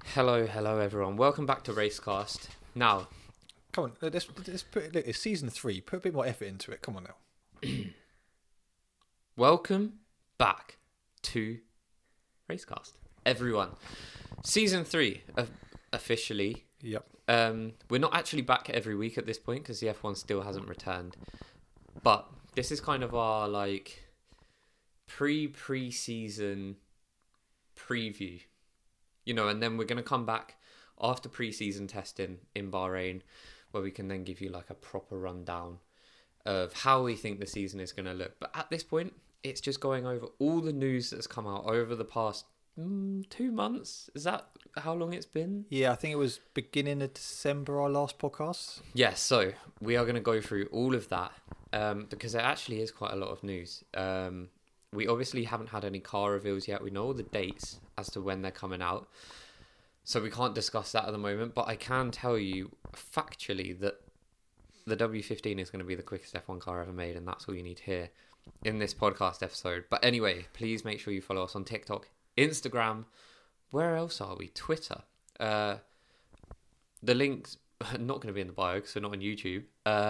Hello everyone. Welcome back to Racecast. Now, Come on, let's put. Look, it's season 3. Put a bit more effort into it. Come on now. welcome back to Racecast, everyone. Season 3 officially. Yep. We're not actually back every week at this point because the F1 still hasn't returned. But this is kind of our pre-season preview. And then we're going to come back after pre-season testing in Bahrain, where we can then give you a proper rundown of how we think the season is going to look. But at this point, it's just going over all the news that's come out over the past 2 months. Is that how long it's been? Yeah, I think it was beginning of December, our last podcast. Yes, so we are going to go through all of that because there actually is quite a lot of news. We obviously haven't had any car reveals yet. We know all the dates as to when they're coming out. So we can't discuss that at the moment. But I can tell you factually that the W15 is going to be the quickest F1 car ever made. And that's all you need to hear in this podcast episode. But anyway, please make sure you follow us on TikTok, Instagram. Where else are we? Twitter. The links are not going to be in the bio because we're not on YouTube.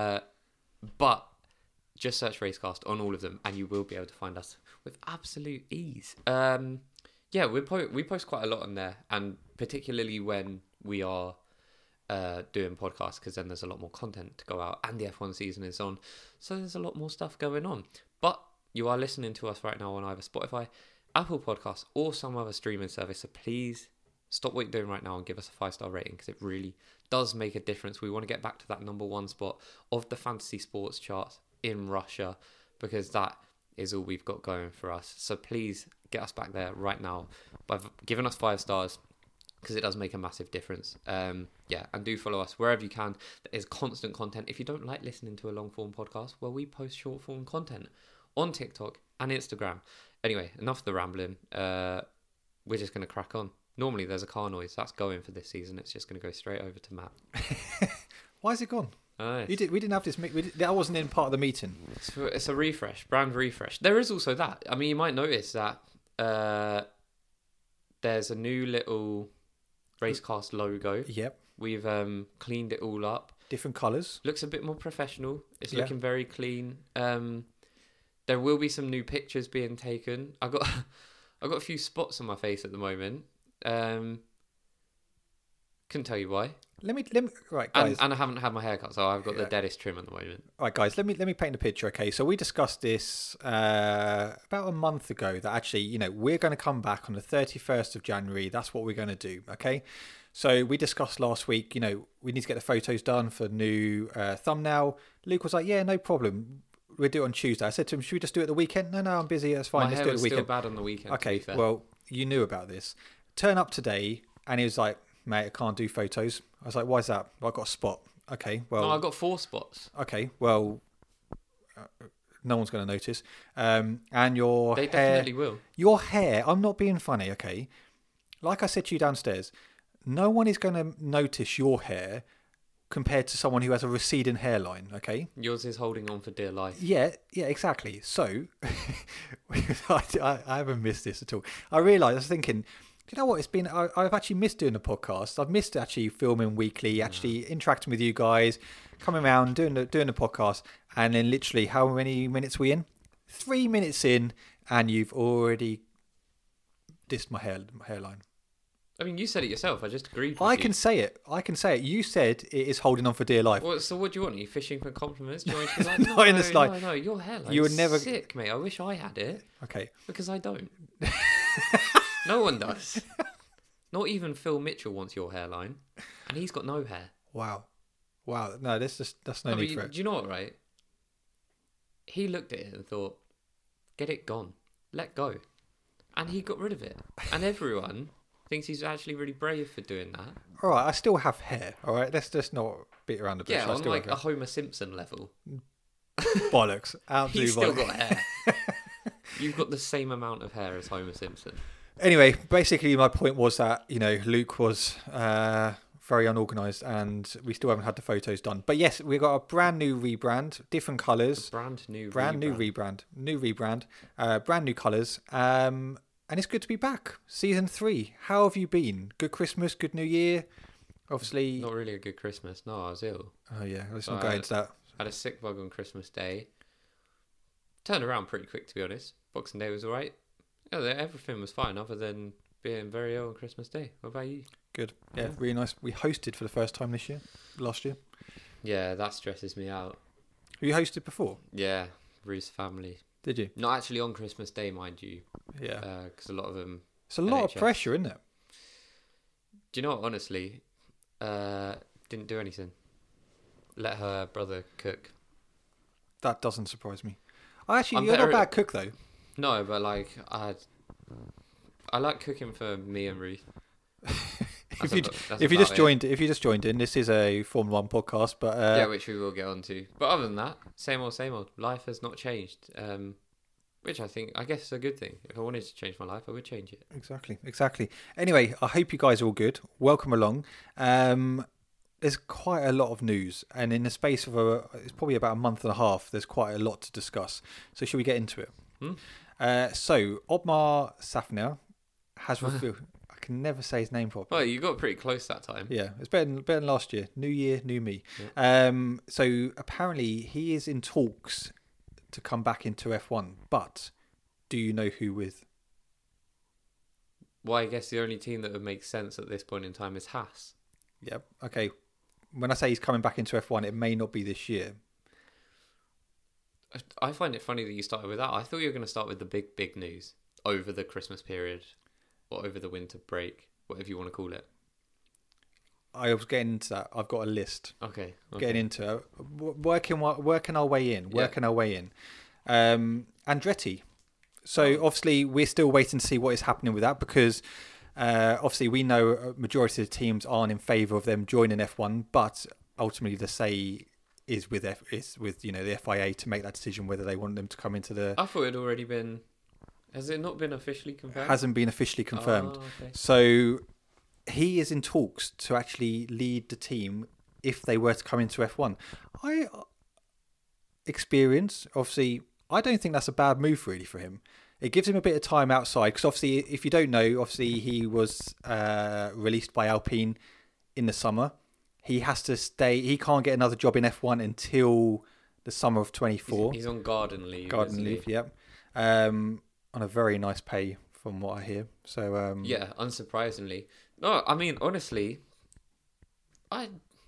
But just search Racecast on all of them and you will be able to find us with absolute ease. We post quite a lot on there, and particularly when we are doing podcasts, because then there's a lot more content to go out and the F1 season is on, so there's a lot more stuff going on. But you are listening to us right now on either Spotify, Apple Podcasts or some other streaming service, so please stop what you're doing right now and give us a 5-star rating, because it really does make a difference. We want to get back to that number 1 spot of the fantasy sports charts in Russia, because that is all we've got going for us. So please get us back there right now by giving us 5 stars, because it does make a massive difference. And do follow us wherever you can. There is constant content. If you don't like listening to a long form podcast, well, we post short form content on TikTok and Instagram. Anyway, enough of the rambling. We're just going to crack on. Normally there's a car noise that's going for this season. It's just going to go straight over to Matt. Why is it gone? We didn't have this. That wasn't in part of the meeting. It's a refresh, brand refresh. There is also that. I mean, you might notice that there's a new little Racecast logo. Yep. We've cleaned it all up. Different colours. Looks a bit more professional. It's looking very clean. There will be some new pictures being taken. I've got a few spots on my face at the moment. Couldn't tell you why. Let me right, guys. And I haven't had my haircut, so I've got the deadest trim at the moment. Right, guys, let me paint a picture, okay? So we discussed this about a month ago, that actually, we're going to come back on the 31st of January. That's what we're going to do, okay? So we discussed last week, we need to get the photos done for new thumbnail. Luke was like, yeah, no problem. We'll do it on Tuesday. I said to him, should we just do it the weekend? No, I'm busy. That's fine. My Let's hair do it was the weekend. still bad on the weekend. Okay, well, you knew about this. Turn up today, and he was like, mate, I can't do photos. I was like, why is that? Well, I got a spot. Okay, well... No, I got 4 spots. Okay, well, no one's going to notice. And your They hair... definitely will. Your hair, I'm not being funny, okay? Like I said to you downstairs, no one is going to notice your hair compared to someone who has a receding hairline, okay? Yours is holding on for dear life. Yeah, exactly. So, I haven't missed this at all. I realised, I was thinking... You know what? I've actually missed doing the podcast. I've missed actually filming weekly, actually interacting with you guys, coming around, doing the podcast, and then literally how many minutes we in? 3 minutes in, and you've already dissed my hairline. I mean, you said it yourself. I just agreed with I you. can say it. You said it is holding on for dear life. Well, so what do you want? Are you fishing for compliments? Do you want to be like, Not in the slight. No, your hairline's You would never... sick, mate. I wish I had it. Okay. Because I don't. No one does. Not even Phil Mitchell wants your hairline, and he's got no hair. Wow. No, that's no need for it. Do you know what, right? He looked at it and thought, get it gone. Let go. And he got rid of it. And everyone thinks he's actually really brave for doing that. All right, I still have hair, all right? Let's just not beat around the bush. Yeah, I on still like have a Homer Simpson level. bollocks. Absolute He's still bollocks. got hair. You've got the same amount of hair as Homer Simpson. Anyway, basically my point was that, Luke was very unorganised and we still haven't had the photos done. But yes, we've got a brand new rebrand, different colours. Brand new rebrand, brand new colours. and it's good to be back. Season 3. How have you been? Good Christmas, good New Year. Obviously, Not really a good Christmas. No, I was ill. oh yeah, let's So not go into that. had a sick bug on Christmas Day. Turned around pretty quick, to be honest. Boxing Day was alright. Yeah, everything was fine other than being very ill on Christmas Day. What about you? Good. Yeah, really nice. We hosted for the first time last year. Yeah, that stresses me out. Have you hosted before? Yeah, Ruth's family. Did you? Not actually on Christmas Day, mind you. Yeah. Because a lot of them. It's a lot of NHS. pressure, isn't it? Do you know what? Honestly, didn't do anything. Let her brother cook. That doesn't surprise me. You're not a better bad cook though. No, but like I like cooking for me and Ruth. If you just joined in, this is a Formula One podcast, but yeah, which we will get onto. But other than that, same old, same old. Life has not changed, which I guess is a good thing. If I wanted to change my life, I would change it. Exactly. Anyway, I hope you guys are all good. Welcome along. There's quite a lot of news, and in the space of it's probably about a month and a half, there's quite a lot to discuss. So should we get into it? So Otmar Safnauer has revealed. I can never say his name properly. Well, you got pretty close that time. Yeah, it's better than last year. New year, new me. Yeah. So apparently he is in talks to come back into F1, but do you know who with? Well, I guess the only team that would make sense at this point in time is Haas. Yep. Okay. When I say he's coming back into F1, it may not be this year. I find it funny that you started with that. I thought you were going to start with the big news over the Christmas period or over the winter break, whatever you want to call it. I was getting into that. I've got a list. Okay. Getting into it. Working our way in. Andretti. So obviously we're still waiting to see what is happening with that because obviously we know a majority of the teams aren't in favour of them joining F1, but ultimately the say is with the FIA to make that decision whether they want them to come into the. I thought it had already been. Has it not been officially confirmed? Hasn't been officially confirmed. Oh, okay. So he is in talks to actually lead the team if they were to come into F1. Experience, obviously, I don't think that's a bad move really for him. It gives him a bit of time outside because obviously, if you don't know, obviously he was released by Alpine in the summer. He has to stay. He can't get another job in F1 until the summer of 24. He's on garden leave. Garden leave, yep. On a very nice pay, from what I hear. So yeah, unsurprisingly. No, I mean honestly, I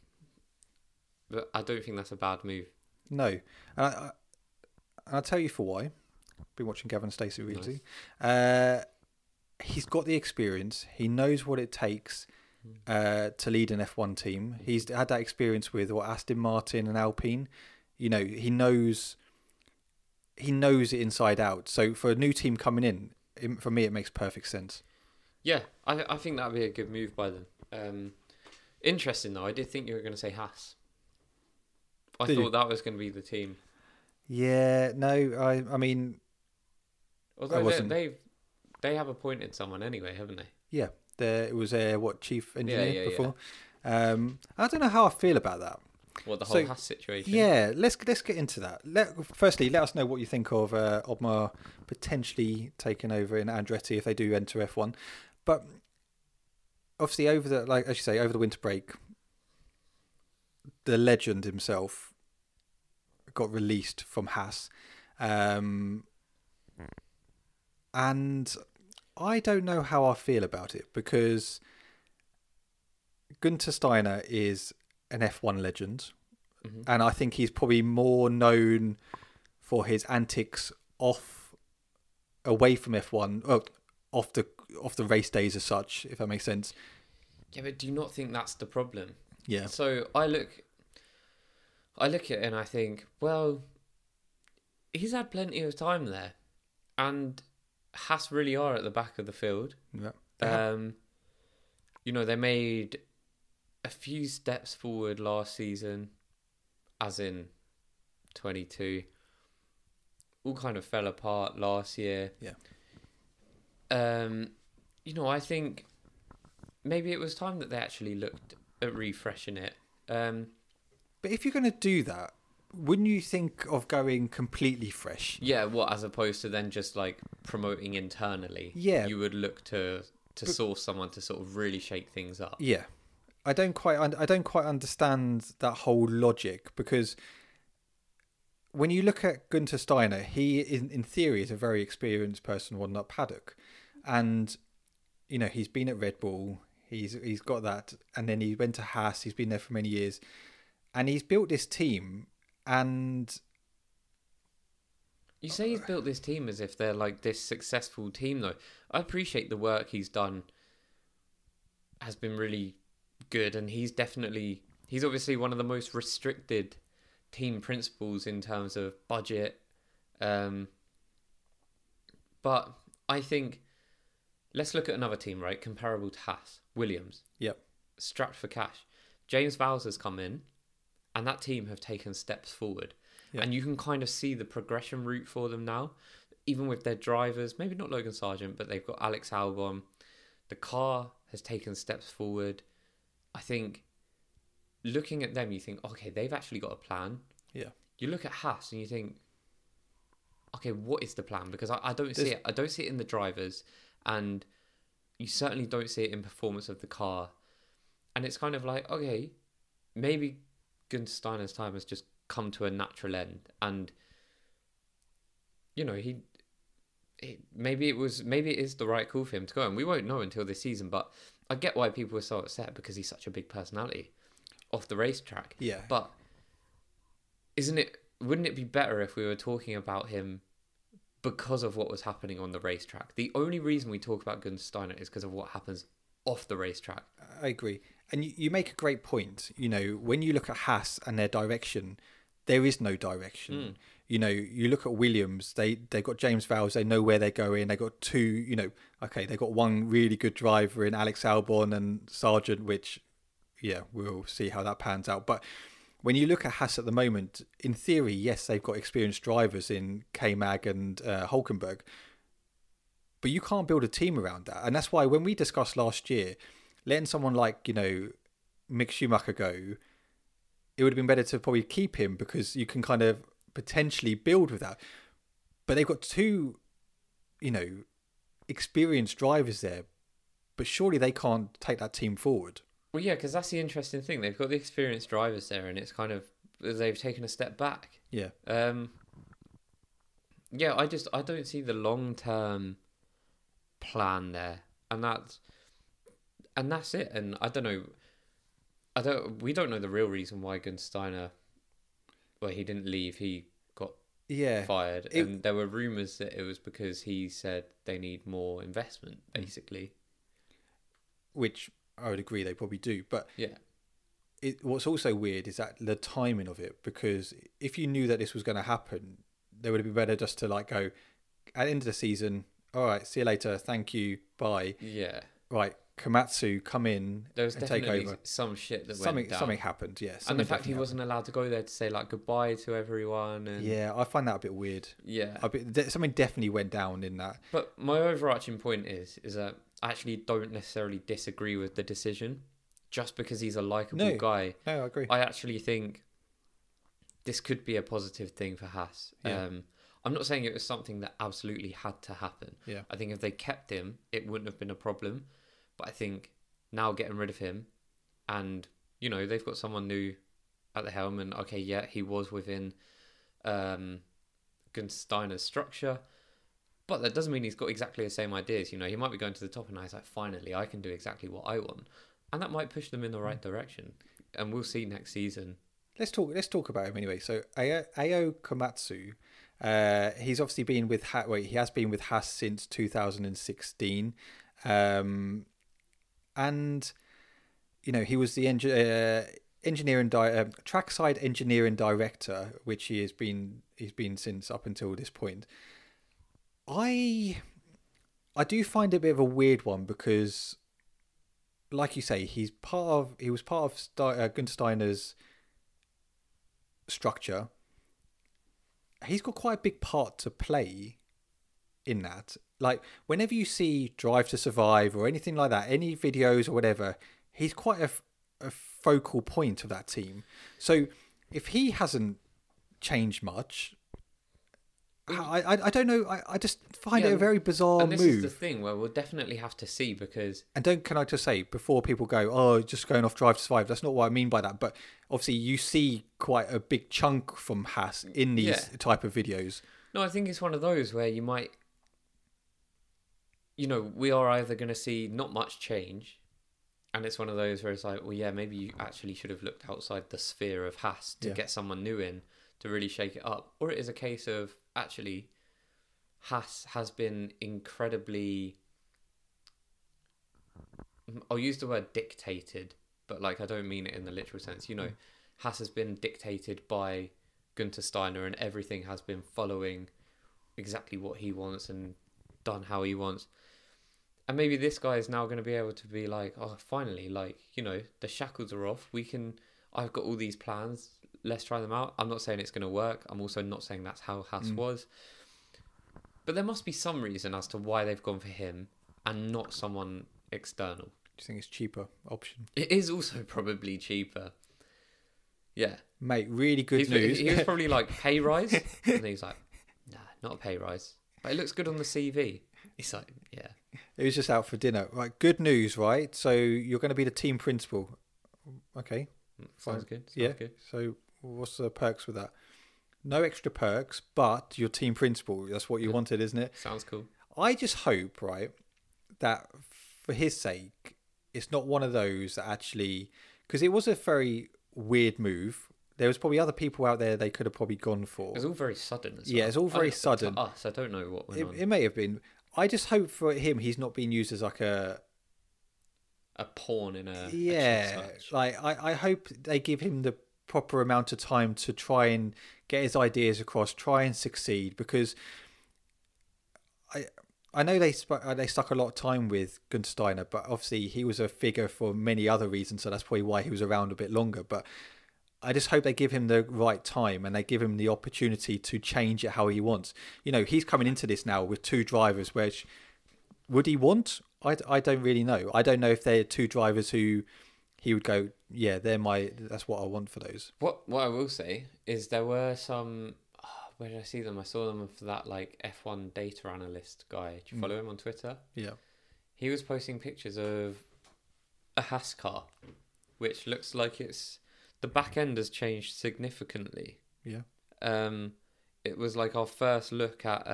don't think that's a bad move. No, and I'll tell you for why. Been watching Gavin Stacey recently. Nice. He's got the experience. He knows what it takes to lead an F1 team. He's had that experience with Aston Martin and Alpine. You know, he knows it inside out. So for a new team coming in, for me, it makes perfect sense. Yeah, I think that'd be a good move by them. Interesting though, I did think you were going to say Haas. I thought that was going to be the team. Yeah, no, I mean, although they have appointed someone anyway, haven't they? Yeah, it was chief engineer before. Yeah. I don't know how I feel about that. What, the whole Haas situation? Yeah, let's get into that. Firstly, let us know what you think of Otmar potentially taking over in Andretti if they do enter F1. But obviously, over the winter break, the legend himself got released from Haas, and I don't know how I feel about it because Günther Steiner is an F1 legend, and I think he's probably more known for his antics away from F1, off the race days as such, if that makes sense. Yeah, but do you not think that's the problem? Yeah. So I look at it and I think, well, he's had plenty of time there, and Haas really are at the back of the field. Yeah. They made a few steps forward last season, as in 22. All kind of fell apart last year. Yeah. I think maybe it was time that they actually looked at refreshing it. But if you're going to do that, wouldn't you think of going completely fresh? Yeah, what, as opposed to then just like promoting internally? Yeah. You would look to source someone to sort of really shake things up. Yeah, I don't quite understand that whole logic, because when you look at Gunter Steiner, he in theory is a very experienced person on that paddock, and you know he's been at Red Bull, he's got that, and then he went to Haas. He's been there for many years, and he's built this team. And you say he's built this team as if they're like this successful team, though. I appreciate the work he's done has been really good, and he's obviously one of the most restricted team principals in terms of budget. But I think let's look at another team, right? Comparable to Haas, Williams. Yep. Strapped for cash. James Vowles has come in, and that team have taken steps forward. Yep. And you can kind of see the progression route for them now, even with their drivers. Maybe not Logan Sargent, but they've got Alex Albon. The car has taken steps forward. I think looking at them, you think, okay, they've actually got a plan. Yeah. You look at Haas and you think, okay, what is the plan? Because I don't see it. I don't see it in the drivers, and you certainly don't see it in performance of the car. And it's kind of like, okay, maybe Gunther Steiner's time has just come to a natural end, and you know maybe it is the right call for him to go, and we won't know until this season. But I get why people are so upset, because he's such a big personality off the racetrack. Yeah. But wouldn't it be better if we were talking about him because of what was happening on the racetrack? The only reason we talk about Gunther Steiner is because of what happens off the racetrack. I agree. And you make a great point. You know, when you look at Haas and their direction, there is no direction. You know, you look at Williams, they got James Vowles, they know where they're going. They got two, you know, okay, they got one really good driver in Alex Albon and Sargent, which, yeah, we'll see how that pans out. But when you look at Haas at the moment, in theory, yes, they've got experienced drivers in K-Mag and Hulkenberg, but you can't build a team around that. And that's why when we discussed last year, letting someone like, you know, Mick Schumacher go, it would have been better to probably keep him, because you can kind of potentially build with that. But they've got two, you know, experienced drivers there, but surely they can't take that team forward. Well, yeah, because that's the interesting thing. They've got the experienced drivers there, and it's kind of, they've taken a step back. Yeah. Yeah, I don't see the long-term plan there, and that's it. And I don't know. We don't know the real reason why Gunther Steiner, well, he didn't leave. He got fired, and there were rumours that it was because he said they need more investment, basically. Which I would agree they probably do, but yeah. What's also weird is that the timing of it, because if you knew that this was going to happen, they would have been better just to like go at the end of the season. All right, see you later. Thank you. Bye. Yeah. Right. Komatsu come in and take over. Some shit that went down. Something happened, yes. And the fact he wasn't allowed to go there to say like goodbye to everyone. And yeah, I find that a bit weird. Yeah. Something definitely went down in that. But my overarching point is that I actually don't necessarily disagree with the decision, just because he's a likable guy. No, I agree. I actually think this could be a positive thing for Haas. Yeah. I'm not saying it was something that absolutely had to happen. Yeah. I think if they kept him, it wouldn't have been a problem. But I think now getting rid of him, and, you know, they've got someone new at the helm, and okay, yeah, he was within Gunther Steiner's structure, but that doesn't mean he's got exactly the same ideas. You know, he might be going to the top, and he's like, finally, I can do exactly what I want. And that might push them in the right direction. And we'll see next season. Let's talk about him anyway. So Ao Komatsu, he's obviously been with he has been with Haas since 2016. And you know, he was the trackside engineering director, which he's been since up until this point. I do find it a bit of a weird one, because like you say, he was part of Gunther Steiner's structure. He's got quite a big part to play in that. Like, whenever you see Drive to Survive or anything like that, any videos or whatever, he's quite a focal point of that team. So if he hasn't change much. I don't know. I just find it a very bizarre and this move. is the thing where we'll definitely have to see, because Can I just say, before people go, oh, just going off Drive to Survive, that's not what I mean by that. But obviously you see quite a big chunk from Haas in these type of videos. No, I think it's one of those where you might, we are either going to see not much change, and it's one of those where it's like, well, yeah, maybe you actually should have looked outside the sphere of Haas to get someone new in to really shake it up. Or it is a case of, actually, Haas has been incredibly, I'll use the word dictated, but like I don't mean it in the literal sense. Haas has been dictated by Gunther Steiner, and everything has been following exactly what he wants and done how he wants. And maybe this guy is now going to be able to be like, oh, finally, the shackles are off. I've got all these plans. Let's try them out. I'm not saying it's going to work. I'm also not saying that's how Haas was. But there must be some reason as to why they've gone for him and not someone external. Do you think it's cheaper option? It is also probably cheaper. Yeah. Mate, really good news. He was probably like, pay rise? And he's like, nah, not a pay rise. But it looks good on the CV. He's like, yeah. It was just out for dinner. Right, good news, right? So you're going to be the team principal. Okay. Sounds good. Good. So what's the perks with that? No extra perks, but your team principal. That's what you wanted, isn't it? Sounds cool. I just hope, right, that for his sake, it's not one of those that actually... Because it was a very weird move. There was probably other people out there they could have probably gone for. It was all very sudden as well. Yeah, it's all very sudden. To us, I don't know what went on. It may have been. I just hope for him he's not being used as like a pawn in a chess match. I hope they give him the proper amount of time to try and get his ideas across, try and succeed, because I know they stuck a lot of time with Gunther Steiner, but obviously he was a figure for many other reasons, so that's probably why he was around a bit longer. But I just hope they give him the right time and they give him the opportunity to change it how he wants. He's coming into this now with two drivers, which would he want? I don't really know. I don't know if they're two drivers who he would go, yeah, that's what I want for those. What I will say is there were some, where did I see them? I saw them for that like F1 data analyst guy. Do you follow him on Twitter? Yeah. He was posting pictures of a Haas car, which looks like the back end has changed significantly. Yeah. It was like our first look at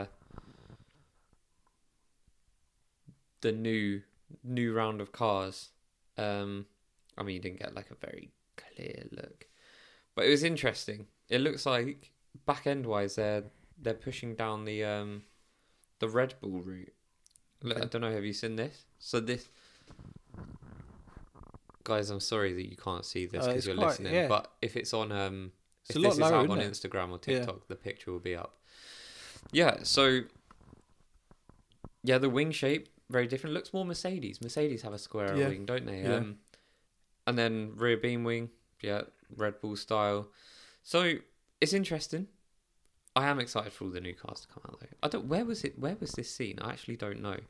the new round of cars. I mean, you didn't get like a very clear look, but it was interesting. It looks like back end wise, they're pushing down the Red Bull route. I don't know. Have you seen this? So this. Guys, I'm sorry that you can't see this because you're listening, but if it's on if this is out on Instagram or TikTok, the picture will be up. Yeah, so the wing shape very different. Looks more Mercedes. Mercedes have a square wing, don't they? Yeah. And then rear beam wing, Red Bull style. So it's interesting. I am excited for all the new cars to come out though. Where was this seen? I actually don't know.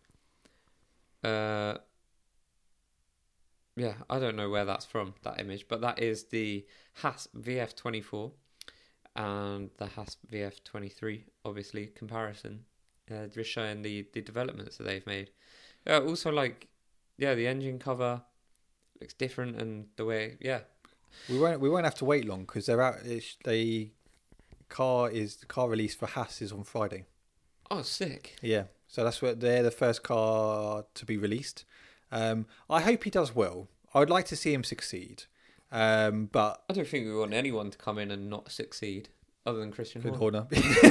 I don't know where that's from, that image, but that is the Haas VF24 and the Haas VF23, obviously, comparison. Just showing the developments that they've made. Also, the engine cover looks different, and the way, we won't have to wait long because they're out. The car release for Haas is on Friday. Oh, sick! Yeah, so that's where they're the first car to be released. I hope he does well. I would like to see him succeed, but I don't think we want anyone to come in and not succeed, other than Christian Horner.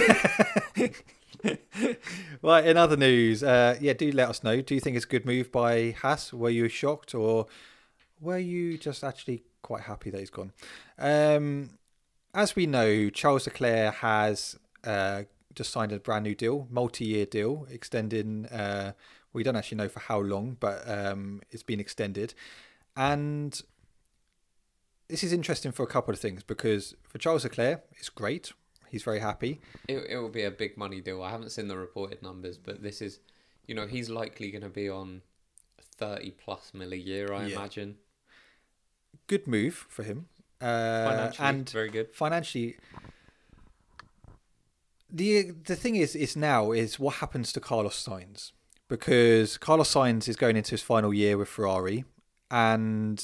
Right, in other news, do let us know. Do you think it's a good move by Haas? Were you shocked, or were you just actually quite happy that he's gone? As we know, Charles Leclerc has just signed a brand new deal, multi-year deal, extending... we don't actually know for how long, but it's been extended. And this is interesting for a couple of things, because for Charles Leclerc, it's great. He's very happy. It will be a big money deal. I haven't seen the reported numbers, but this is, he's likely going to be on 30 plus mil a year, I imagine. Good move for him. Financially, and very good. Financially, the thing is now is what happens to Carlos Sainz, because Carlos Sainz is going into his final year with Ferrari, and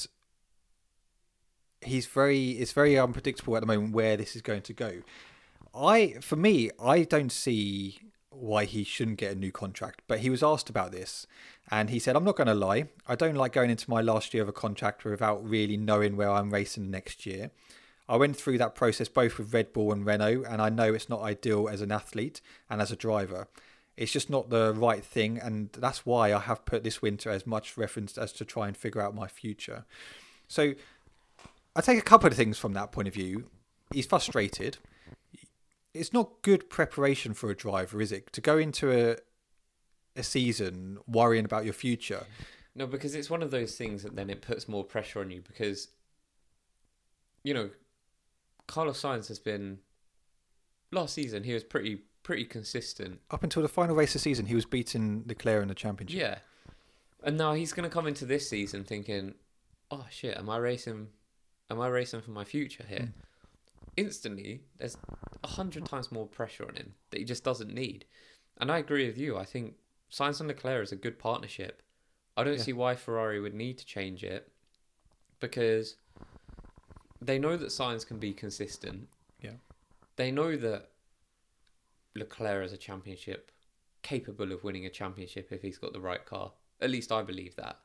it's very unpredictable at the moment where this is going to go. For me, I don't see why he shouldn't get a new contract, but he was asked about this and he said, I'm not going to lie, I don't like going into my last year of a contract without really knowing where I'm racing next year. I went through that process both with Red Bull and Renault, and I know it's not ideal as an athlete and as a driver. It's just not the right thing, and that's why I have put this winter as much reference as to try and figure out my future. So I take a couple of things from that point of view. He's frustrated. It's not good preparation for a driver, is it? To go into a season worrying about your future. No, because it's one of those things that then it puts more pressure on you because, you know, Carlos Sainz has been... Last season, he was pretty consistent. Up until the final race of the season, he was beating Leclerc in the championship. Yeah. And now he's going to come into this season thinking, oh shit, am I racing for my future here? Instantly, there's 100 times more pressure on him that he just doesn't need. And I agree with you. I think Sainz and Leclerc is a good partnership. I don't see why Ferrari would need to change it because they know that Sainz can be consistent. Yeah. They know that Leclerc is a championship, capable of winning a championship if he's got the right car. At least I believe that.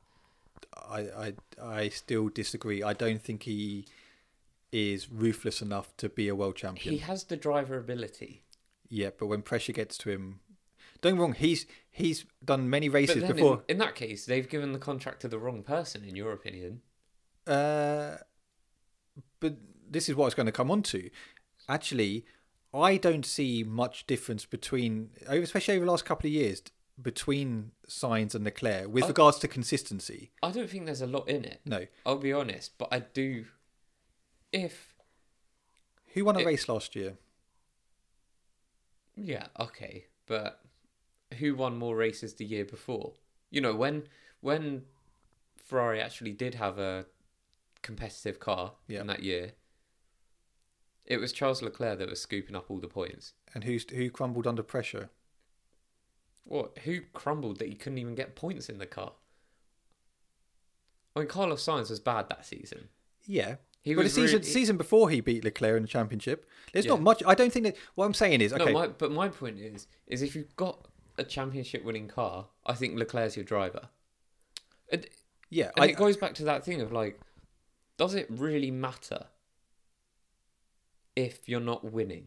I still disagree. I don't think he is ruthless enough to be a world champion. He has the driver ability. Yeah, but when pressure gets to him, don't get me wrong, he's done many races but then before. In that case, they've given the contract to the wrong person, in your opinion. But this is what I was going to come on to. Actually, I don't see much difference between, especially over the last couple of years, between Sainz and Leclerc with regards to consistency. I don't think there's a lot in it. No. I'll be honest, but I do. Who won a race last year? Yeah, okay, but who won more races the year before? You know, when Ferrari actually did have a competitive car in that year, it was Charles Leclerc that was scooping up all the points. And who crumbled under pressure? What? Who crumbled that he couldn't even get points in the car? I mean, Carlos Sainz was bad that season. Yeah. But the season before he beat Leclerc in the championship, there's not much. I don't think that. What I'm saying is, okay. No, but my point is if you've got a championship-winning car, I think Leclerc's your driver. And it goes back to that thing of like, does it really matter if you're not winning?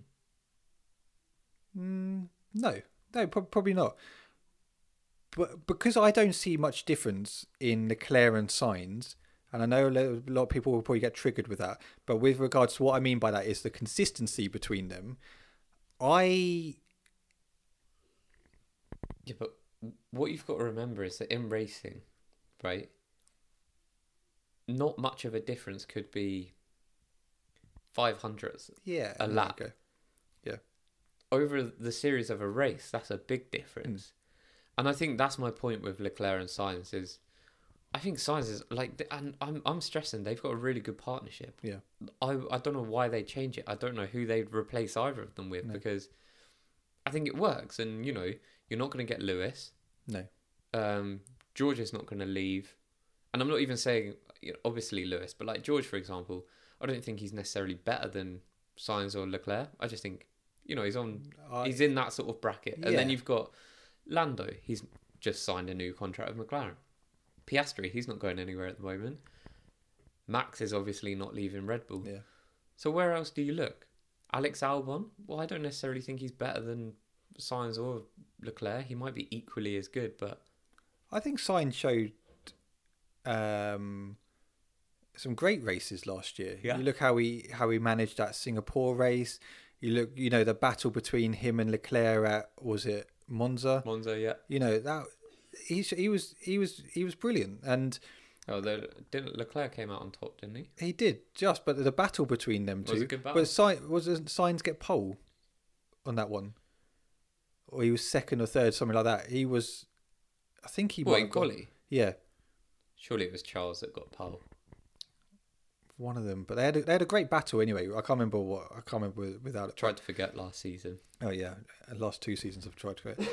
No, probably not. But because I don't see much difference in Leclerc and Sainz. And I know a lot of people will probably get triggered with that. But with regards to what I mean by that is the consistency between them. Yeah, but what you've got to remember is that in racing, right, not much of a difference could be 500s a lap. Yeah. Over the series of a race, that's a big difference. And I think that's my point with Leclerc and Sainz is, I think Sainz is like, and I'm stressing they've got a really good partnership. Yeah. I don't know why they change it. I don't know who they'd replace either of them with because I think it works. And, you know, you're not going to get Lewis. No. George is not going to leave. And I'm not even saying, obviously, Lewis, but like George, for example, I don't think he's necessarily better than Sainz or Leclerc. I just think, you know, he's in that sort of bracket. And then you've got Lando. He's just signed a new contract with McLaren. Piastri, he's not going anywhere at the moment. Max is obviously not leaving Red Bull. Yeah. So where else do you look? Alex Albon? Well, I don't necessarily think he's better than Sainz or Leclerc. He might be equally as good, but I think Sainz showed some great races last year. Yeah. You look how he managed that Singapore race. You look, you know, the battle between him and Leclerc at, was it Monza? Monza, yeah. You know that. He was brilliant, and didn't Leclerc came out on top, didn't he? He did, but the battle between them two. Was a good battle. But Sainz get pole on that one, or he was second or third, something like that. He was, I think he. What, in quali? Yeah. Surely it was Charles that got pole. one of them, but they had a great battle anyway. I can't remember without it. Tried to forget last season. Oh yeah, last 2 seasons I've tried to forget.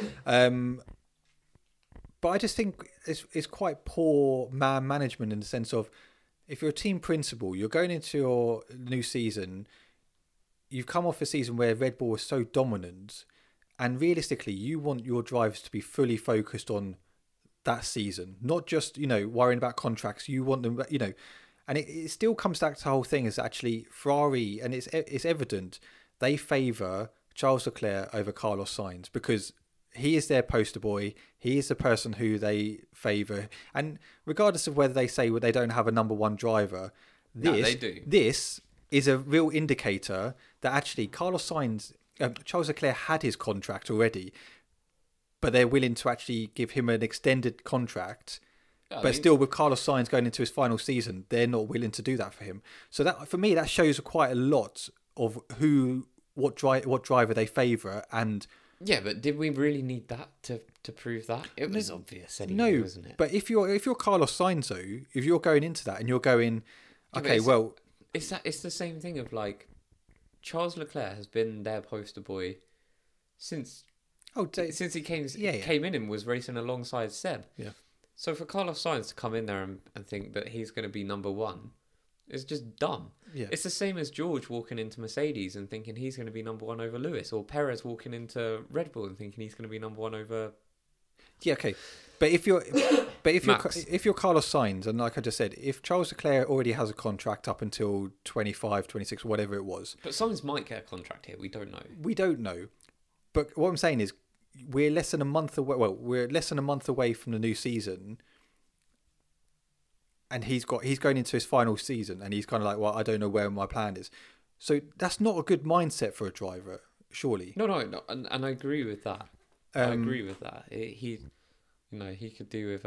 But I just think it's quite poor man management in the sense of, if you're a team principal, you're going into your new season. You've come off a season where Red Bull was so dominant, and realistically, you want your drivers to be fully focused on that season, not just, worrying about contracts. You want them, and it still comes back to the whole thing is actually Ferrari, and it's evident they favour Charles Leclerc over Carlos Sainz because he is their poster boy. He is the person who they favour, and regardless of whether they say they don't have a number one driver, they do. This is a real indicator that actually Carlos Sainz, Charles Leclerc had his contract already, but they're willing to actually give him an extended contract. But still, with Carlos Sainz going into his final season, they're not willing to do that for him. So that, for me, that shows quite a lot of what driver they favour. And yeah, but did we really need that to prove that? It was obvious anyway, wasn't it? But if you're Carlos Sainz, though, if you're going into that and you're going, okay, well, it's the same thing of like Charles Leclerc has been their poster boy since he came in and was racing alongside Seb. Yeah. So for Carlos Sainz to come in there and think that he's going to be number one is just dumb. Yeah. It's the same as George walking into Mercedes and thinking he's going to be number one over Lewis, or Perez walking into Red Bull and thinking he's going to be number one over. Yeah, okay, but if you're Carlos Sainz, and like I just said, if Charles Leclerc already has a contract up until 25, 26, whatever it was, but Sainz might get a contract here. We don't know. We don't know, but what I'm saying is, we're less than a month away. Well, we're less than a month away from the new season, and he's going into his final season, and he's kind of like, well, I don't know where my plan is. So that's not a good mindset for a driver, surely. No, and I agree with that. I agree with that. He could do with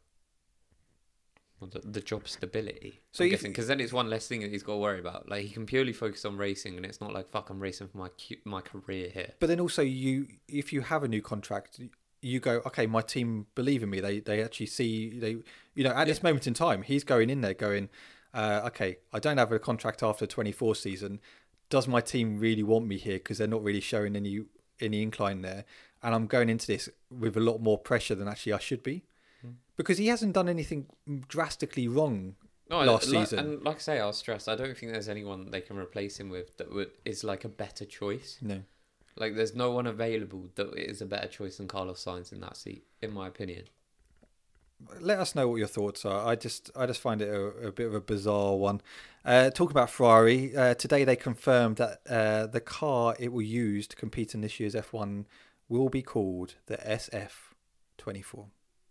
the job stability. So because then it's one less thing that he's got to worry about. Like, he can purely focus on racing, and it's not like, fuck, I'm racing for my career here. But then also, if you have a new contract, you go, okay, my team believe in me. They actually see at this moment in time, he's going in there going, okay, I don't have a contract after 24 season. Does my team really want me here? Because they're not really showing any incline there, and I'm going into this with a lot more pressure than actually I should be. Because he hasn't done anything drastically wrong last season. And like I say, I was stressed. I don't think there's anyone they can replace him with that is like a better choice. No. Like, there's no one available that is a better choice than Carlos Sainz in that seat, in my opinion. Let us know what your thoughts are. I just find it a bit of a bizarre one. Talk about Ferrari. Today they confirmed that the car it will use to compete in this year's F1 will be called the SF24.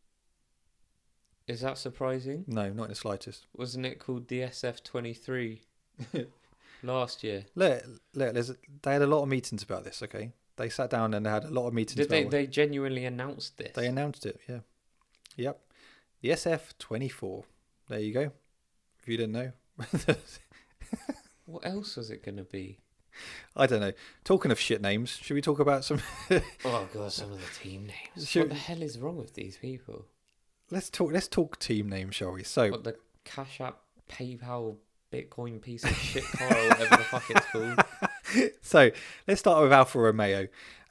Is that surprising? No, not in the slightest. Wasn't it called the SF23 last year? They had a lot of meetings about this, okay? They sat down and they had a lot of meetings. Did they genuinely announced this? They announced it, yeah. Yep. The SF24. There you go. If you didn't know. What else was it going to be? I don't know. Talking of shit names, should we talk about some... Oh, God, some of the team names. What the hell is wrong with these people? Let's talk team names, shall we? So, what, the Cash App, PayPal, Bitcoin piece of shit car, or whatever the fuck it's called. So let's start with Alfa Romeo.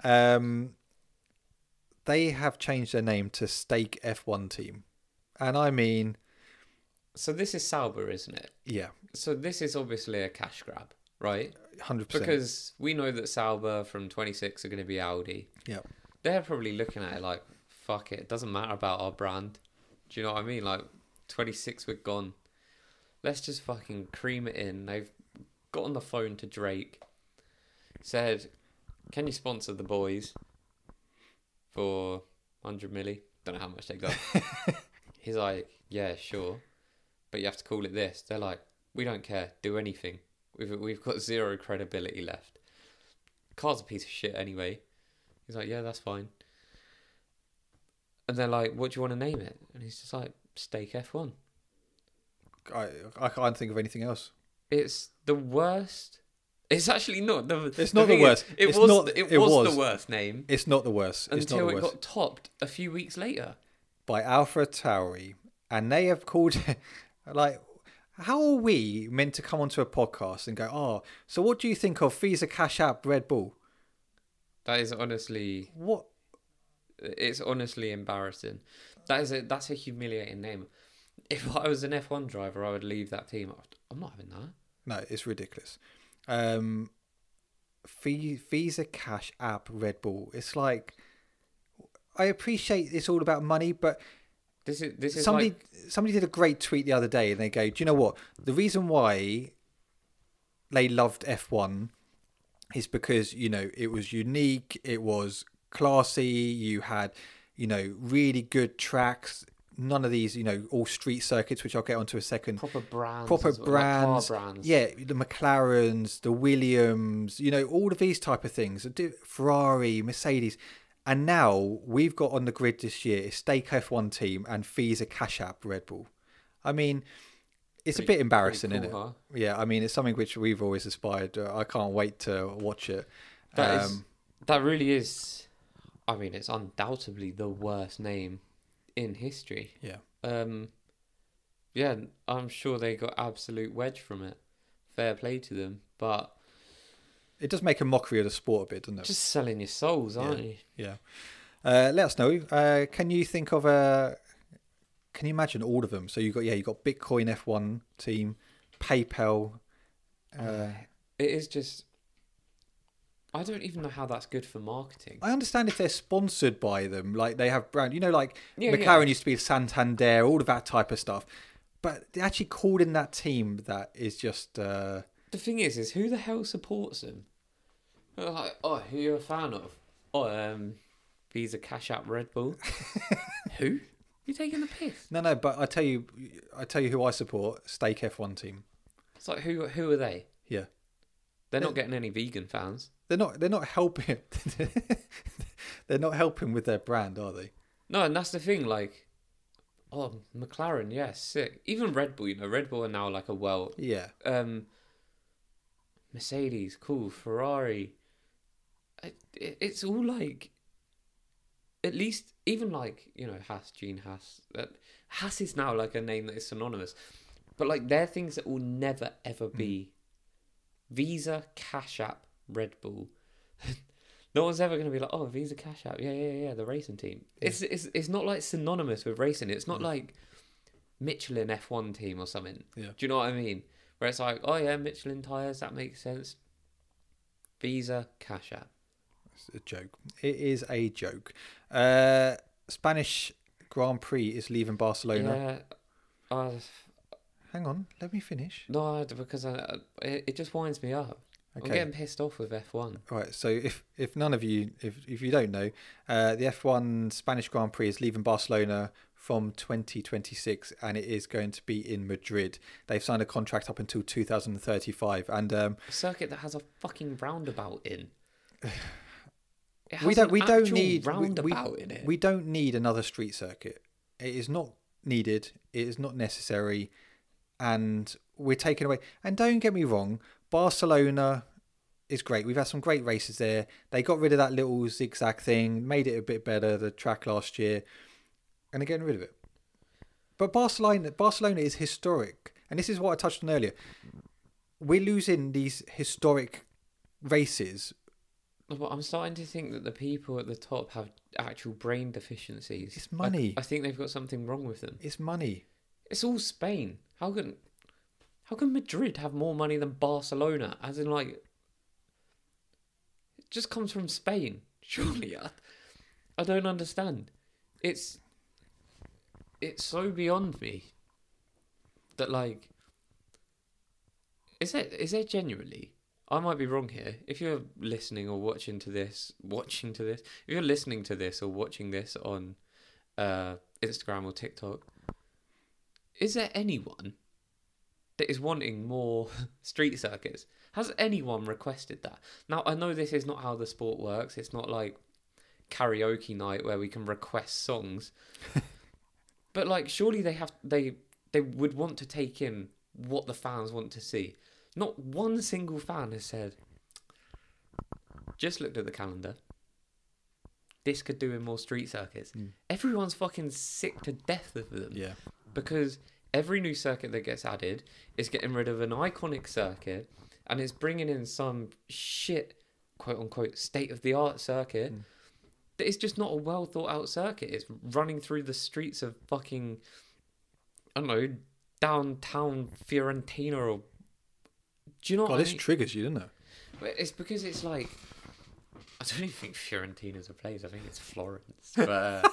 They have changed their name to Stake F1 Team, and I mean, so this is Sauber, isn't it? Yeah. So this is obviously a cash grab, right? 100%. Because we know that Sauber from 26 are going to be Audi. Yeah. They're probably looking at it like, fuck it, it doesn't matter about our brand. Do you know what I mean? Like, 26 we're gone. Let's just fucking cream it in. They've got on the phone to Drake, said, can you sponsor the boys for 100 milli? Don't know how much they got. He's like, yeah, sure, but you have to call it this. They're like, we don't care, do anything. We've got zero credibility left. Car's a piece of shit anyway. He's like, yeah, that's fine. And they're like, what do you want to name it? And he's just like, Stake F1. I can't think of anything else. It's the worst. It's actually not the. It's not the worst. It was the worst name. It's not the worst. Until it got topped a few weeks later by Alpha Tauri, and they have called like, how are we meant to come onto a podcast and go, oh, so what do you think of Visa Cash App Red Bull? That is honestly, What? it's honestly embarrassing. That's a humiliating name. If I was an F1 driver, I would leave that team. I'm not having that. No, it's ridiculous. Visa Cash App Red Bull. It's like, I appreciate it's all about money, but This is somebody did a great tweet the other day, and they go, do you know what? The reason why they loved F1 is because, you know, it was unique, it was classy, you had, you know, really good tracks, none of these, you know, all street circuits, which I'll get onto a second. proper brands, Proper as well, brands, like car brands. yeah, the McLarens, the Williams, you know, all of these type of things. Ferrari, Mercedes, and now we've got on the grid this year a Stake F1 team and Visa Cash App Red Bull. I mean, it's a bit embarrassing, cool, isn't it? huh? Yeah, I mean, it's something which we've always aspired. I can't wait to watch it. That really is. I mean, it's undoubtedly the worst name in history. Yeah. Yeah, I'm sure they got absolute wedge from it. Fair play to them, but It does make a mockery of the sport a bit, doesn't it? just selling your souls, aren't you? Yeah. Let us know. Can you think of a? Can you imagine all of them? So you got Bitcoin F1 team, PayPal. It is just. I don't even know how that's good for marketing. I understand if they're sponsored by them, like they have brand, you know, like Yeah, McLaren used to be Santander, all of that type of stuff. But they actually called in that team that is just. The thing is who the hell supports them? They're like, oh, who are you a fan of? Oh, Visa Cash App Red Bull. Who? You taking the piss? No, but I tell you who I support. Stake F1 team. It's like who are they? Yeah, They're not getting any vegan fans. they're not helping. They're not helping with their brand, are they? No, and that's the thing. Like, oh, McLaren, yeah, sick. Even Red Bull, you know, Red Bull are now like a well. Yeah, Mercedes, cool. Ferrari. It's all like. At least, even like, you know, Gene Haas. Haas is now like a name that is synonymous. But like, they're things that will never ever be. Visa, Cash App, Red Bull. No one's ever going to be like, oh, Visa, Cash App. Yeah, the racing team. Yeah. It's not like synonymous with racing. It's not like Michelin F1 team or something. Yeah. Do you know what I mean? Where it's like, oh yeah, Michelin tyres, that makes sense. Visa, Cash App. It's a joke. It is a joke. Spanish Grand Prix is leaving Barcelona. Yeah. Hang on, let me finish. No, because it just winds me up. Okay. I'm getting pissed off with F1. Right, so if none of you, if you don't know, the F1 Spanish Grand Prix is leaving Barcelona from 2026, and it is going to be in Madrid. They've signed a contract up until 2035, and A circuit that has a fucking roundabout in. It has we don't actual need roundabout in it. We don't need another street circuit. It is not needed. It is not necessary, and we're taking away. And don't get me wrong, Barcelona is great. We've had some great races there. They got rid of that little zigzag thing, made it a bit better, the track last year, and they're getting rid of it. But Barcelona is historic, and this is what I touched on earlier. We're losing these historic races. But I'm starting to think that the people at the top have actual brain deficiencies. It's money. I think they've got something wrong with them. It's money. It's all Spain. How can Madrid have more money than Barcelona? As in, like, it just comes from Spain. Surely, I don't understand. It's so beyond me that, like, is there genuinely? I might be wrong here. If you're listening or watching to this, if you're listening to this or watching this on Instagram or TikTok, is there anyone that is wanting more street circuits? Has anyone requested that? Now, I know this is not how the sport works. It's not like karaoke night where we can request songs. But like, surely they would want to take in what the fans want to see. Not one single fan has said, just looked at the calendar, this could do with more street circuits. Everyone's fucking sick to death of them. Yeah. Because every new circuit that gets added is getting rid of an iconic circuit, and it's bringing in some shit, quote unquote, state of the art circuit. That is just not a well thought out circuit. It's running through the streets of fucking, I don't know, downtown Fiorentina or. Do you know? God, what I this mean? triggers you, doesn't it? But it's because it's like, I don't even think Fiorentina's a place. I think it's Florence. But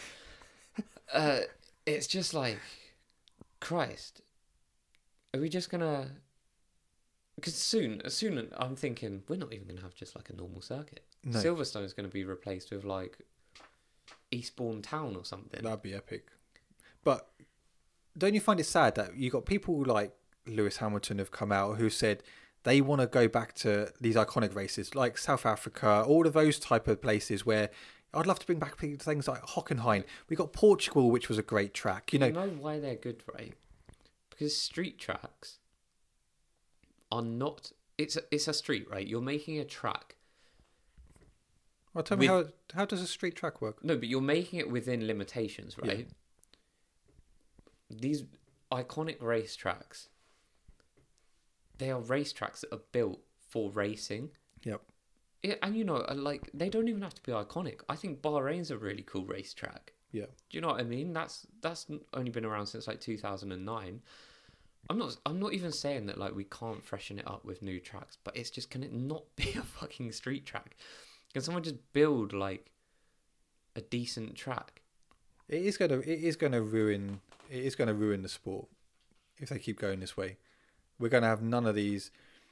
it's just like, Christ, are we just gonna? Because soon I'm thinking we're not even gonna have just like a normal circuit. No. Silverstone's gonna be replaced with like Eastbourne Town or something. That'd be epic. But don't you find it sad that you got people like Lewis Hamilton have come out who said they want to go back to these iconic races like South Africa, all of those type of places where I'd love to bring back things like Hockenheim. We got Portugal, which was a great track. You know why they're good, right? Because street tracks are not. It's a street, right? You're making a track. Well, tell me how does a street track work? No, but you're making it within limitations, right? Yeah. These iconic racetracks, they are racetracks that are built for racing. Yep. Yeah, and like they don't even have to be iconic. I think Bahrain's a really cool racetrack. Yeah. Do you know what I mean? That's only been around since like 2009. I'm not even saying that like we can't freshen it up with new tracks, but it's just, can it not be a fucking street track? Can someone just build like a decent track? It is gonna ruin the sport if they keep going this way. We're gonna have none of these,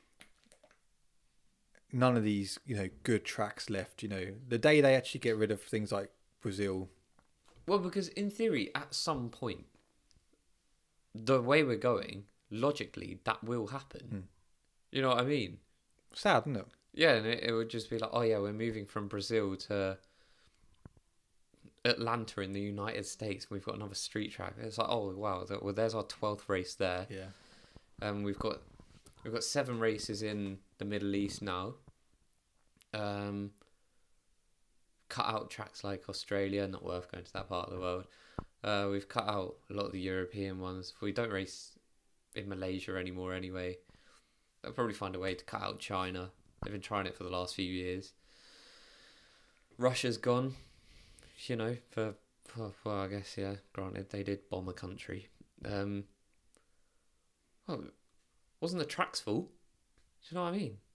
good tracks left. The day they actually get rid of things like Brazil. Well, because in theory, at some point, the way we're going, logically, that will happen. You know what I mean? Sad, isn't it? Yeah, and it would just be like, oh yeah, we're moving from Brazil to Atlanta in the United States. We've got another street track. It's like, oh wow, well there's our 12th race there. Yeah. We've got 7 races in the Middle East now. Cut out tracks like Australia, not worth going to that part of the world. We've cut out a lot of the European ones. We don't race in Malaysia anymore anyway. They'll probably find a way to cut out China. They've been trying it for the last few years. Russia's gone, well, I guess, yeah, granted, they did bomb a country. Well, wasn't the track's fault. Do you know what I mean?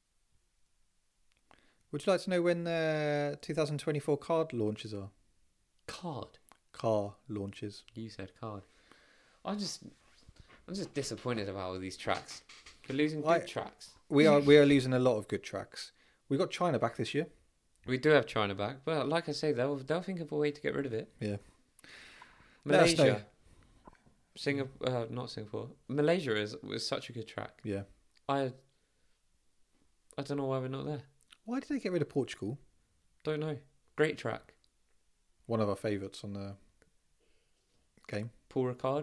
Would you like to know when the 2024 card launches are? Car launches. You said card. I'm just disappointed about all these tracks. We're losing good tracks. We are losing a lot of good tracks. We got China back this year. We do have China back, but like I say, they'll think of a way to get rid of it. Yeah. Malaysia, not Singapore. Malaysia was such a good track. Yeah. I don't know why we're not there. Why did they get rid of Portugal? Don't know. Great track. One of our favourites on the game. Paul Ricard.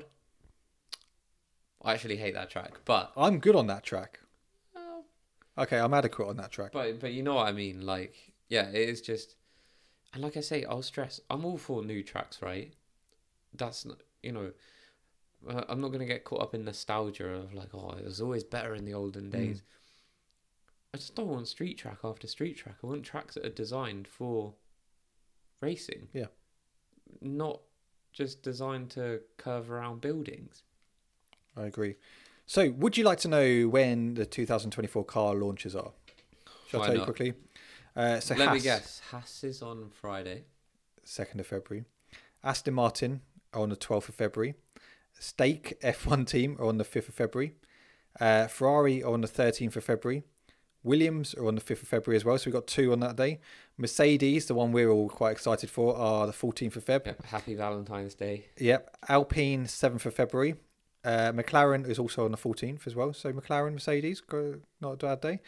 I actually hate that track, but I'm good on that track. Okay, I'm adequate on that track. But you know what I mean. Like, yeah, it is just, and like I say, I'll stress, I'm all for new tracks, right? That's not, I'm not gonna get caught up in nostalgia of like, oh, it was always better in the olden days. I just don't want street track after street track. I want tracks that are designed for racing. Yeah. Not just designed to curve around buildings. I agree. So, would you like to know when the 2024 car launches are? Shall I tell you quickly? So Let me guess. Haas is on Friday. 2nd of February. Aston Martin are on the 12th of February. Stake F1 team are on the 5th of February. Ferrari are on the 13th of February. Williams are on the 5th of February as well, so we've got 2 on that day. Mercedes, the one we're all quite excited for, are the 14th of Feb. Yep, happy Valentine's Day. Yep. Alpine, 7th of February. McLaren is also on the 14th as well, so McLaren, Mercedes, not a bad day.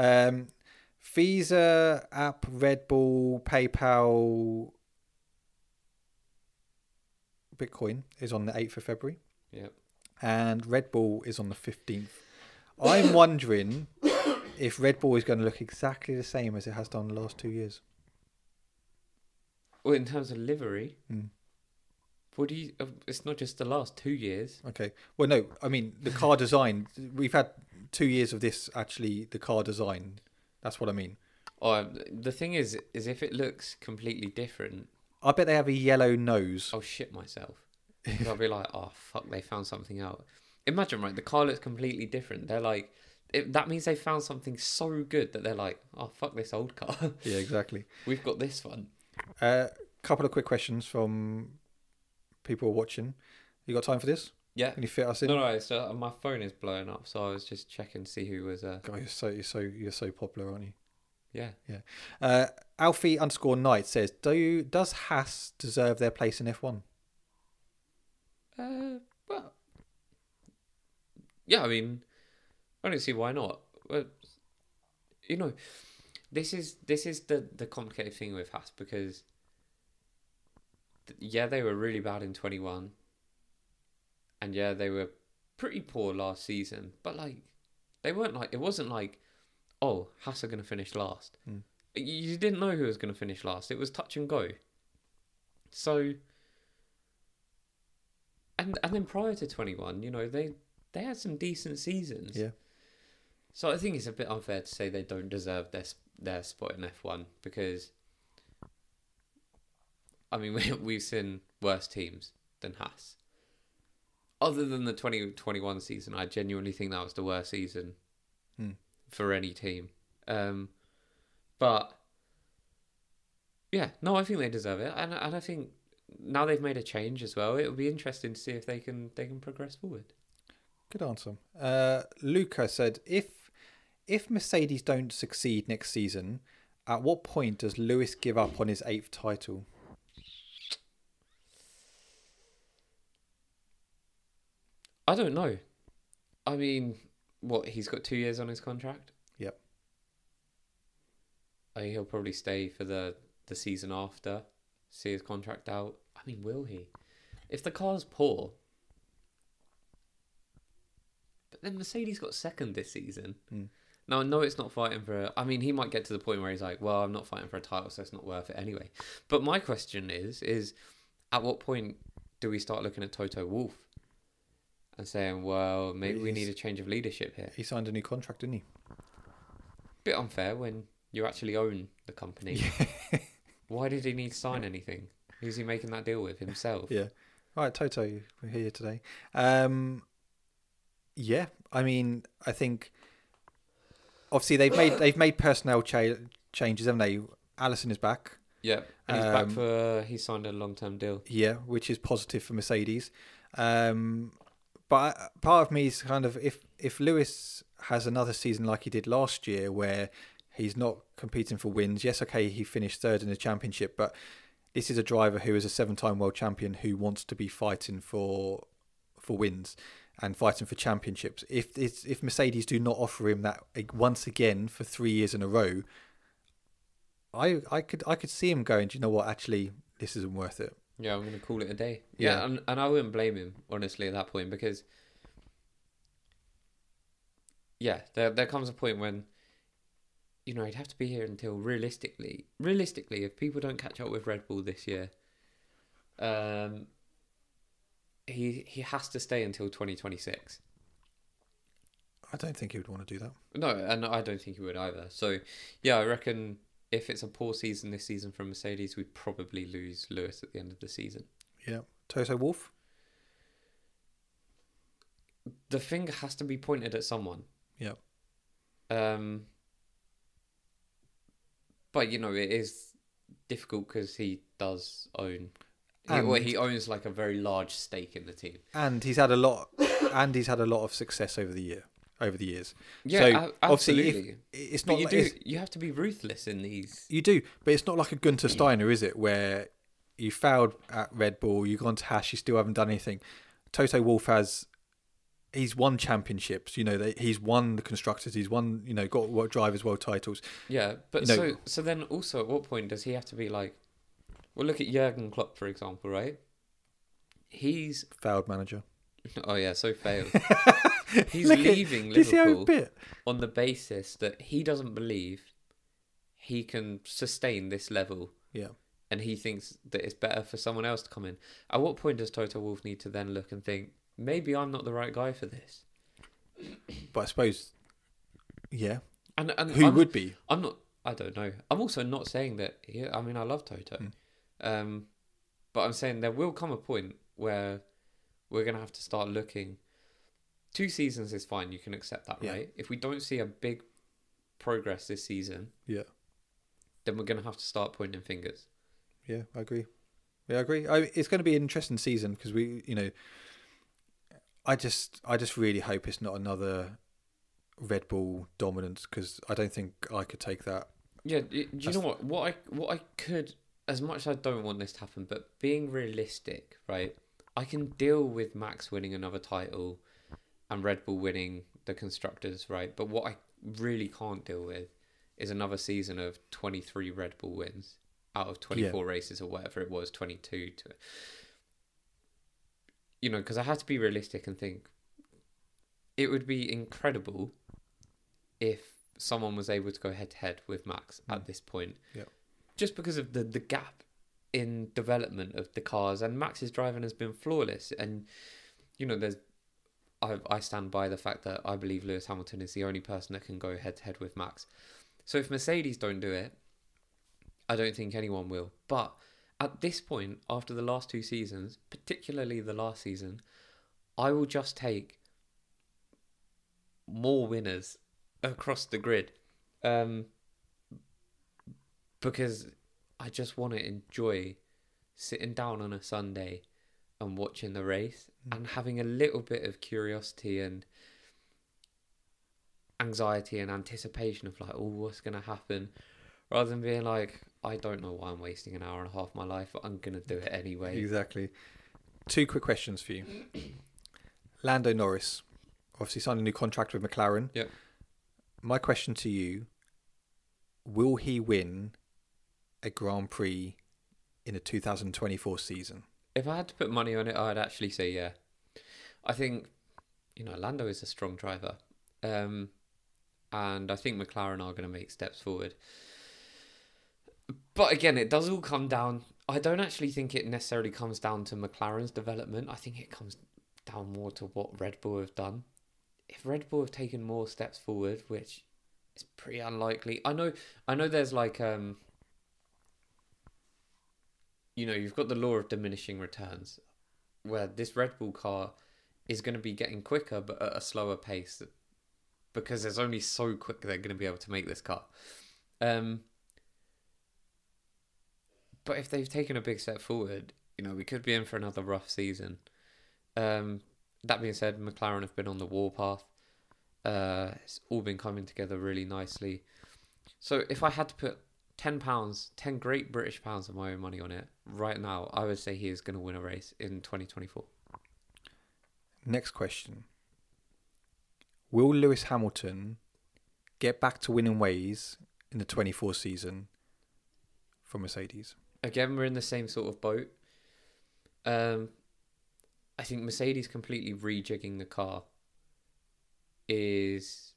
Visa, App, Red Bull, PayPal, Bitcoin is on the 8th of February. Yep. And Red Bull is on the 15th. I'm wondering if Red Bull is going to look exactly the same as it has done the last 2 years. Well, in terms of livery, What do you? It's not just the last 2 years. Okay. Well, no. I mean, the car design. We've had 2 years of this. Actually, the car design. That's what I mean. Oh, the thing is if it looks completely different, I bet they have a yellow nose. I'll shit myself. 'Cause I'll be like, oh fuck, they found something out. Imagine, right? The car looks completely different. They're like, that means they found something so good that they're like, oh fuck this old car. Yeah, exactly. We've got this one. Couple of quick questions from people watching. You got time for this? Yeah. Can you fit us in? No. So my phone is blowing up, so I was just checking to see who was. God, you're so popular, aren't you? Yeah. Alfie_Knight says, does Haas deserve their place in F1? Well, yeah. I mean, I don't see why not. Well, you know, this is the complicated thing with Haas because, yeah, they were really bad in 21, and yeah, they were pretty poor last season. But like, they weren't like, it wasn't like, oh, Haas are going to finish last. You didn't know who was going to finish last. It was touch and go. So, and then prior to 21, you know, they had some decent seasons. Yeah. So I think it's a bit unfair to say they don't deserve their spot in F1 because, I mean, we've seen worse teams than Haas. Other than the 2021 season, I genuinely think that was the worst season for any team. But yeah, no, I think they deserve it, and I think now they've made a change as well. It'll be interesting to see if they can progress forward. Good answer. Luca said, if Mercedes don't succeed next season, at what point does Lewis give up on his 8th title? I don't know. I mean, what, he's got 2 years on his contract? Yep. He'll probably stay for the season after, see his contract out. I mean, will he? If the car's poor, but then Mercedes got second this season. Now, no, it's not fighting for. I mean, he might get to the point where he's like, well, I'm not fighting for a title, so it's not worth it anyway. But my question is at what point do we start looking at Toto Wolff and saying, well, maybe we need a change of leadership here? He signed a new contract, didn't he? Bit unfair when you actually own the company. Why did he need to sign anything? Who's he making that deal with? Himself? Yeah. All right, Toto, we're here today. Yeah, I mean, I think obviously they've made personnel changes, haven't they? Allison is back. Yeah, and he's back for he signed a long-term deal. Yeah, which is positive for Mercedes. But part of me is kind of if Lewis has another season like he did last year, where he's not competing for wins. Yes, okay, he finished third in the championship, but this is a driver who is a 7-time world champion who wants to be fighting for wins and fighting for championships. If Mercedes do not offer him that once again for 3 years in a row, I could see him going, do you know what, actually this isn't worth it. Yeah, I'm going to call it a day. Yeah, and I wouldn't blame him, honestly, at that point, because yeah, there comes a point when, you know, he'd have to be here until realistically, if people don't catch up with Red Bull this year, he has to stay until 2026. I don't think he would want to do that. No, and I don't think he would either. So, yeah, I reckon if it's a poor season this season from Mercedes, we'd probably lose Lewis at the end of the season. Yeah. Toto Wolff? The finger has to be pointed at someone. Yeah. But, you know, it is difficult because he does own... He owns like a very large stake in the team, and he's had a lot of success over the years. Yeah, so absolutely. It's not. You have to be ruthless in these. You do, but it's not like a Gunter Steiner, is it? Where you failed at Red Bull, you've gone to Haas, you still haven't done anything. Toto Wolff he's won championships. You know, he's won the constructors. He's won. You know, got drivers' world titles. Yeah, but so then also at what point does he have to be like? Well, look at Jurgen Klopp, for example, right? He's... failed manager. Oh, yeah, so failed. He's leaving Liverpool on the basis that he doesn't believe he can sustain this level and he thinks that it's better for someone else to come in. At what point does Toto Wolff need to then look and think, maybe I'm not the right guy for this? But I suppose, yeah. And Who would be? I'm not. I don't know. I'm also not saying that. Yeah, I mean, I love Toto, but I'm saying there will come a point where we're gonna have to start looking. 2 seasons is fine. You can accept that, right? If we don't see a big progress this season, then we're gonna have to start pointing fingers. Yeah, I agree. It's going to be an interesting season because I just really hope it's not another Red Bull dominance, because I don't think I could take that. Yeah, do you know what? What I could, as much as I don't want this to happen, but being realistic, right? I can deal with Max winning another title and Red Bull winning the constructors, right? But what I really can't deal with is another season of 23 Red Bull wins out of 24 races or whatever it was, 22 to, because I had to be realistic and think it would be incredible if someone was able to go head to head with Max at this point. Yeah. Just because of the gap in development of the cars, and Max's driving has been flawless. And, I stand by the fact that I believe Lewis Hamilton is the only person that can go head to head with Max. So if Mercedes don't do it, I don't think anyone will. But at this point, after the last 2 seasons, particularly the last season, I will just take more winners across the grid, because I just want to enjoy sitting down on a Sunday and watching the race and having a little bit of curiosity and anxiety and anticipation of like, oh, what's going to happen, rather than being like, I don't know why I'm wasting an hour and a half of my life, but I'm going to do it anyway. Exactly. 2 quick questions for you. Lando Norris obviously signed a new contract with McLaren. Yep. My question to you, will he win a Grand Prix in the 2024 season? If I had to put money on it, I'd actually say yeah. I think, Lando is a strong driver. And I think McLaren are going to make steps forward. But again, it does all come down... I don't actually think it necessarily comes down to McLaren's development. I think it comes down more to what Red Bull have done. If Red Bull have taken more steps forward, which is pretty unlikely. I know there's like... you've got the law of diminishing returns, where this Red Bull car is going to be getting quicker, but at a slower pace, because there's only so quick they're going to be able to make this car. But if they've taken a big step forward, we could be in for another rough season. That being said, McLaren have been on the warpath. It's all been coming together really nicely. So if I had to put £10, 10 great British pounds of my own money on it right now, I would say he is going to win a race in 2024. Next question. Will Lewis Hamilton get back to winning ways in the 24 season for Mercedes? Again, we're in the same sort of boat. I think Mercedes completely rejigging the car is...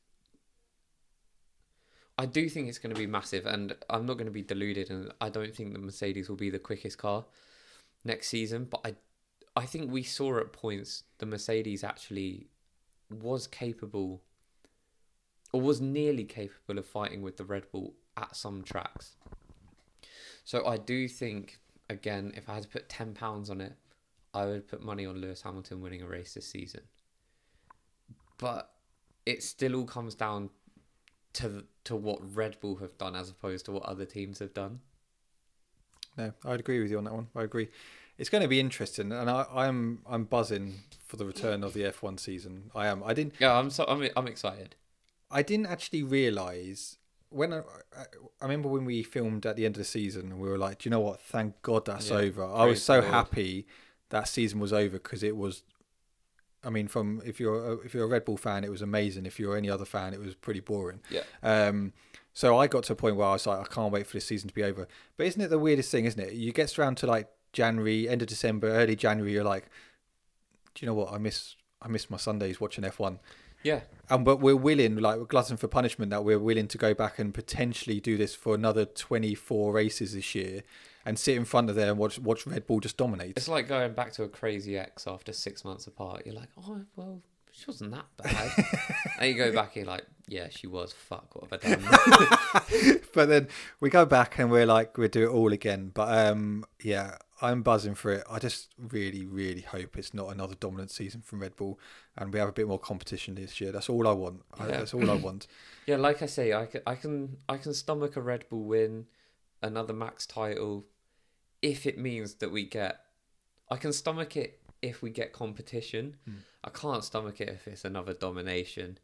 I do think it's going to be massive, and I'm not going to be deluded, and I don't think that Mercedes will be the quickest car next season, but I think we saw at points the Mercedes actually was capable, or was nearly capable of fighting with the Red Bull at some tracks. So I do think, again, if I had to put £10 on it, I would put money on Lewis Hamilton winning a race this season. But it still all comes down to what Red Bull have done as opposed to what other teams have done. No, I'd agree with you on that one. I agree. It's going to be interesting, and I'm buzzing for the return of the F1 season. I am. I'm excited. I didn't actually realise when I remember when we filmed at the end of the season, and we were like, do you know what? Thank God that's over. I was so happy that season was over, because it was. I mean, if you're a Red Bull fan, it was amazing. If you're any other fan, it was pretty boring. Yeah. So I got to a point where I was like, I can't wait for this season to be over. But isn't it the weirdest thing, isn't it? You get around to like January, end of December, early January, you're like, do you know what? I miss I miss my Sundays watching F1. Yeah. But we're willing, like we're glutton for punishment, that we're willing to go back and potentially do this for another 24 races this year and sit in front of there and watch Red Bull just dominate. It's like going back to a Crazy Ex after 6 months apart. You're like, oh, well, she wasn't that bad. And you go back and you're like, yeah, she was. Fuck, what have I done? But then we go back and we're like, we'll do it all again. But yeah, I'm buzzing for it. I just really, really hope it's not another dominant season from Red Bull and we have a bit more competition this year. That's all I want. That's all I want. Yeah, like I say, I can stomach a Red Bull win, another Max title, if it means that we get... I can stomach it if we get competition. I can't stomach it if it's another domination.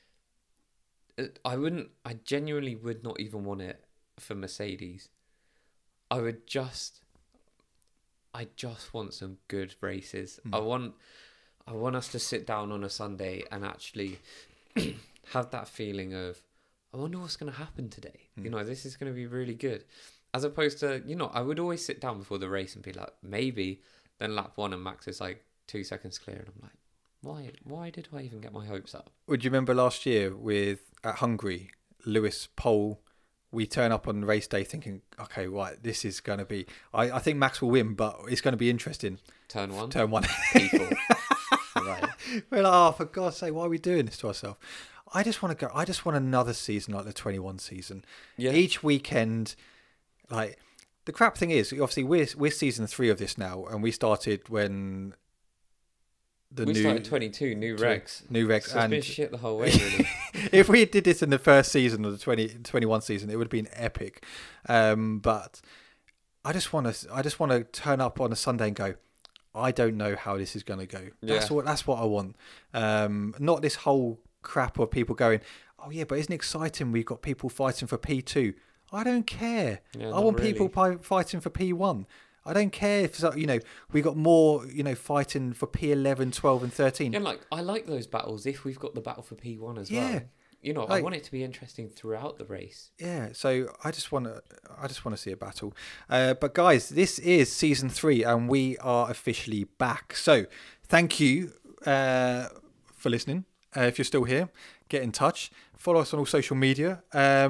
I genuinely would not even want it for Mercedes. I just want some good races. I want us to sit down on a Sunday and actually have that feeling of, I wonder what's going to happen today. You know, this is going to be really good. As opposed to, you know, I would always sit down before the race and be like, maybe. Then lap 1 and Max is like 2 seconds clear, and I'm like, why did I even get my hopes up? Would you remember last year at Hungary, Lewis pole? We turn up on race day thinking, okay, right, this is going to be... I think Max will win, but it's going to be interesting. Turn 1? Turn 1. People. Right. We're like, oh, for God's sake, why are we doing this to ourselves? I just want to go... I just want another season like the 21 season. Yeah. Each weekend, like... The crap thing is, obviously, we're season 3 of this now, and we started when... We started 22, new regs. New regs. So it's been shit the whole way, really. If we did this in the first season of the 21 season, it would have been epic. But I just want to turn up on a Sunday and go, I don't know how this is going to go. That's what I want. Not this whole crap of people going, oh yeah, but isn't it exciting? We've got people fighting for P2. I don't care. Yeah, I want really. people fighting for P1. I don't care if, you know, we got more, you know, fighting for P11, 12 and 13. And like, I like those battles if we've got the battle for P1 as Yeah. well. You know, Like, I want it to be interesting throughout the race. Yeah, so I just want to see a battle. But guys, this is season 3 and we are officially back. So thank you for listening. If you're still here, get in touch. Follow us on all social media.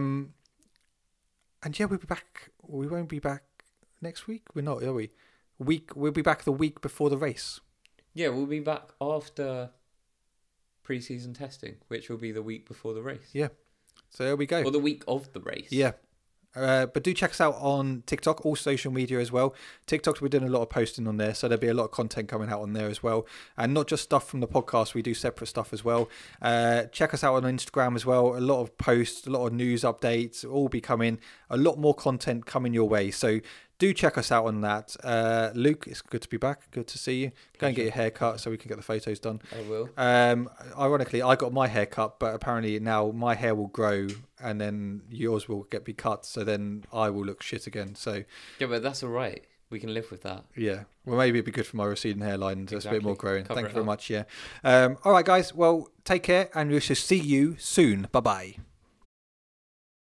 And yeah, we'll be back. We won't be back next week. We're not, are we? We'll be back the week before the race. Yeah, we'll be back after pre-season testing, which will be the week before the race. Yeah. So there we go. Or the week of the race. Yeah. But do check us out on TikTok, all social media as well. TikTok, we're doing a lot of posting on there, so there'll be a lot of content coming out on there as well. And not just stuff from the podcast, we do separate stuff as well. Check us out on Instagram as well. A lot of posts, a lot of news updates, all be coming. A lot more content coming your way. So do check us out on that. Luke, it's good to be back. Good to see you. Go and get your hair cut so we can get the photos done. I will. Ironically, I got my hair cut, but apparently now my hair will grow and then yours will be cut. So then I will look shit again. So Yeah, but that's all right. We can live with that. yeah, well, maybe it'd be good for my receding hairline. Just a bit more growing. Cover Thank it you very up. much. Yeah. All right, guys. Well, take care and we shall see you soon. Bye-bye.